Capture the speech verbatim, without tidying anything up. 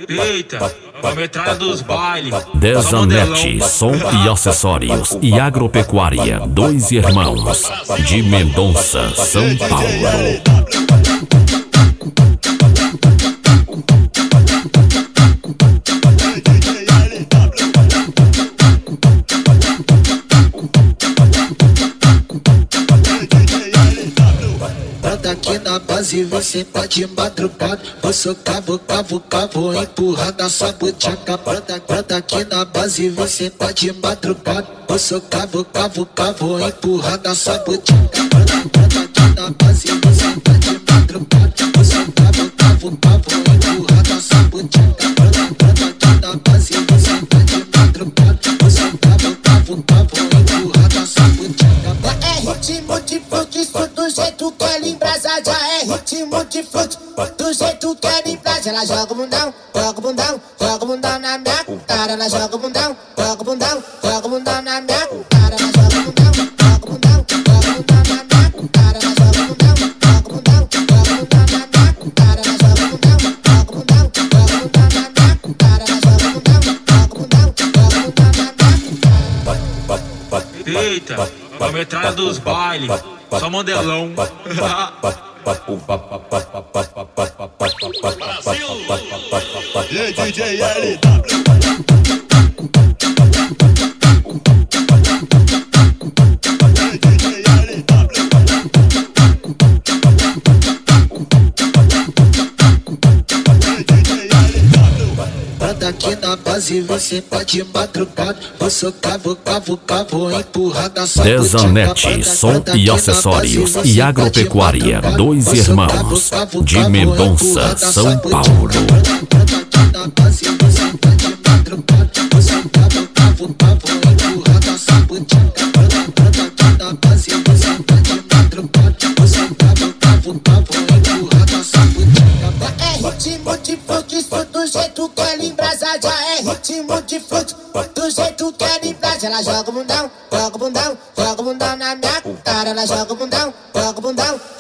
Eita, a metralha dos bailes. Desanete, som e acessórios e agropecuária, dois irmãos, de Mendonça, São Paulo. Aqui na base você tá de madrugada. Vou socar, vou cavo, cavo, empurrar da sua butiaca. Brota, brota aqui na base você tá de madrugada. Vou socar, vou cavo, cavo, empurrar da sua butiaca. Brota, brota aqui na base você tá de madrugada. Vou socar, vou cavo, cavo, empurrar da sua butiaca. Brota, brota aqui na base você tá de madrugada. Vou socar, vou cavo, cavo, empurrar da sua butiaca. É ritmo de funk, isso do jeito que ela embrasa. Já é ritmo de funk, do jeito que ela embrasa. Ela joga o bundão, joga o bundão, joga o bundão na minha cara. Ela joga o bundão, joga o bundão, joga o bundão na minha cara. Ela joga o bundão, joga o bundão, joga o bundão na minha cara. Ela joga o bundão, joga o bundão, joga o bundão na minha cara. Ela joga o bundão, joga o bundão, joga o bundão na minha cara. Ela joga o bundão, joga o bundão, joga o bundão na minha cara. Eita, a metralha dos bailes. Só modelão. E aí, D J L W. Aqui na base você tá de madrugada. Vou socar, vou cavo, cavo, empurrar da sua Desanete, som e acessórios e agropecuária, dois irmãos, de Mendonça, São Paulo. Aqui na base você tá de madrugada. Vou socar, vou cavo, cavo, empurrar da sua butiaca. Aqui na base você tá de madrugada. Vou socar, vou cavo, cavo, empurrar da sua butiaca. É ritmo de funk, isso do jeito que ela embrasa. Já é ritmo de funk, do jeito que ela embrasa. Ela joga o bundão, joga o bundão, joga o bundão na minha cara. Ela joga o bundão, joga o bundão,